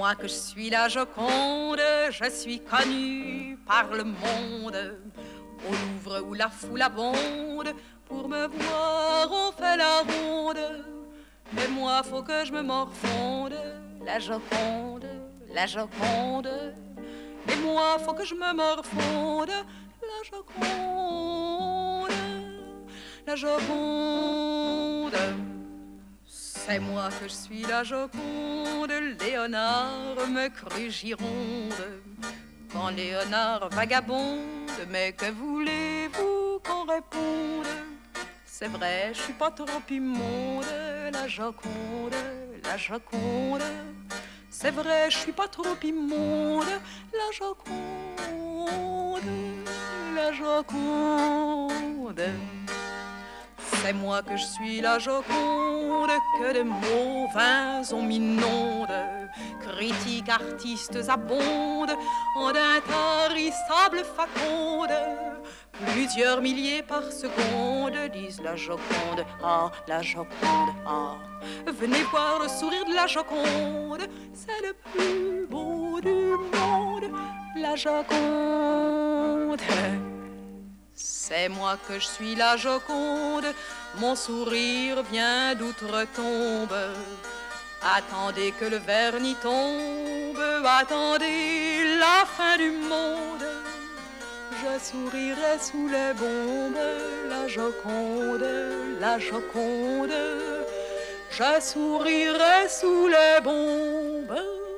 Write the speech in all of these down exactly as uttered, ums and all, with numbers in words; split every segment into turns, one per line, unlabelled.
moi que je suis la Joconde, je suis connue par le monde. Au Louvre où la foule abonde, pour me voir on fait la ronde. Et moi faut que je me morfonde, la Joconde, la Joconde. Et moi faut que je me morfonde, la Joconde, la Joconde. C'est moi que je suis la Joconde, Léonard me crut Gironde. Quand Léonard vagabonde, mais que voulez-vous qu'on réponde? C'est vrai, je suis pas trop immonde, la Joconde, la Joconde. C'est vrai, je suis pas trop immonde, la Joconde, la Joconde. C'est moi que je suis la Joconde, que de mots vains on m'inonde. Critiques, artistes abondent en d'intarissables facondes. Plusieurs milliers par seconde disent la Joconde, ah, la Joconde, ah. Venez voir le sourire de la Joconde, c'est le plus beau du monde, la Joconde. C'est moi que je suis la Joconde, mon sourire vient d'outre-tombe. Attendez que le vernis tombe, attendez la fin du monde. Je sourirai sous les bombes, la Joconde, la Joconde. Je sourirai sous les bombes,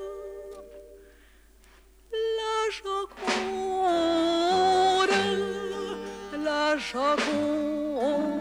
la Joconde, la Joconde.